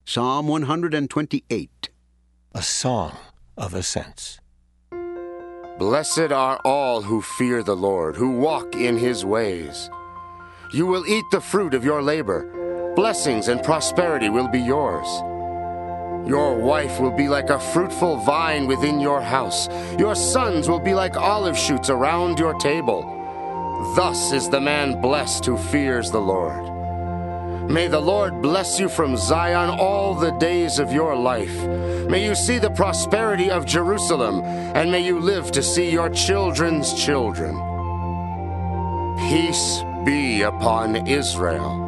Psalm 128. A Song of Ascents. Blessed are all who fear the Lord, who walk in his ways. You will eat the fruit of your labor. Blessings and prosperity will be yours. Your wife will be like a fruitful vine within your house. Your sons will be like olive shoots around your table. Thus is the man blessed who fears the Lord. May the Lord bless you from Zion all the days of your life. May you see the prosperity of Jerusalem, and may you live to see your children's children. Peace be upon Israel.